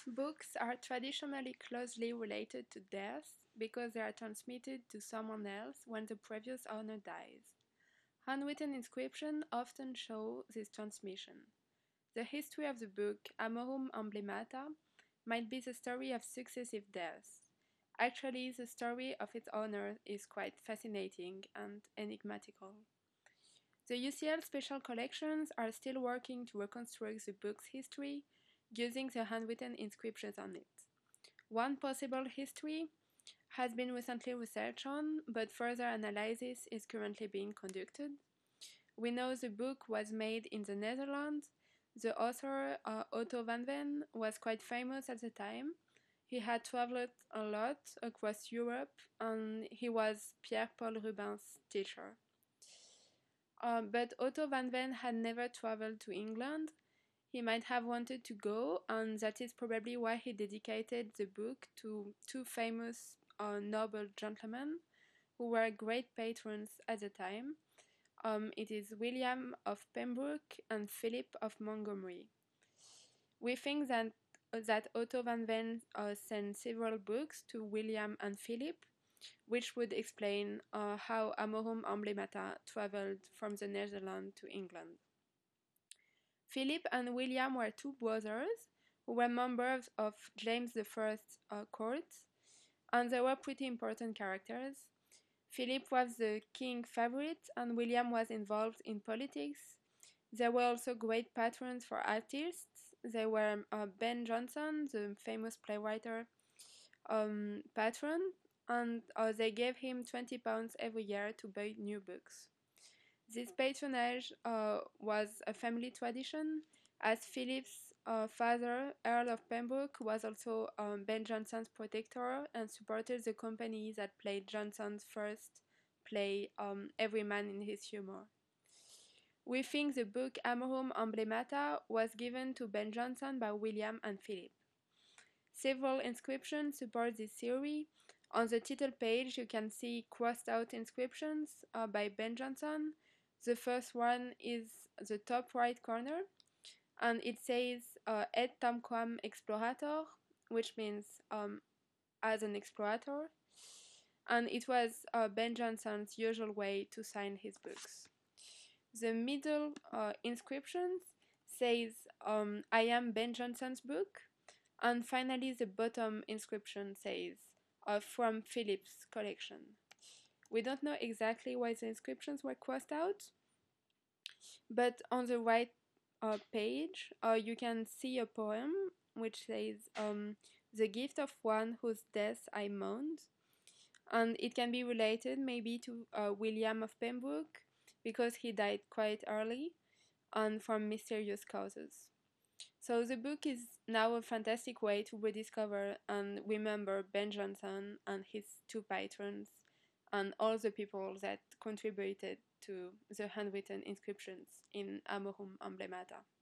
Books are traditionally closely related to death because they are transmitted to someone else when the previous owner dies. Handwritten inscriptions often show this transmission. The history of the book, Amorum Emblemata, might be the story of successive deaths. Actually, the story of its owner is quite fascinating and enigmatical. The UCL special collections are still working to reconstruct the book's history using the handwritten inscriptions on it. One possible history has been recently researched on, but further analysis is currently being conducted. We know the book was made in the Netherlands. The author, Otto van Ven, was quite famous at the time. He had traveled a lot across Europe, and he was Pierre Paul Rubin's teacher. But Otto van Ven had never traveled to England. He might have wanted to go, and that is probably why he dedicated the book to two famous noble gentlemen who were great patrons at the time. It is William of Pembroke and Philip of Montgomery. We think that Otto van Ven sent several books to William and Philip, which would explain how Amorum Emblemata traveled from the Netherlands to England. Philip and William were two brothers who were members of James I's court, and they were pretty important characters. Philip was the king's favorite, and William was involved in politics. They were also great patrons for artists. They were Ben Jonson, the famous playwright, patron, and they gave him £20 every year to buy new books. This patronage was a family tradition, as Philip's father, Earl of Pembroke, was also Ben Jonson's protector and supported the company that played Jonson's first play, Every Man in His Humour. We think the book Amorum Emblemata was given to Ben Jonson by William and Philip. Several inscriptions support this theory. On the title page, you can see crossed out inscriptions by Ben Jonson. The first one is the top right corner, and it says Et tamquam explorator, which means as an explorator. And it was Ben Jonson's usual way to sign his books. The middle inscription says I am Ben Jonson's book. And finally, the bottom inscription says from Philip's collection. We don't know exactly why the inscriptions were crossed out, but on the right page, you can see a poem which says, The gift of one whose death I mourned. And it can be related maybe to William of Pembroke, because he died quite early and from mysterious causes. So the book is now a fantastic way to rediscover and remember Ben Jonson and his two patrons and all the people that contributed to the handwritten inscriptions in Amorum Emblemata.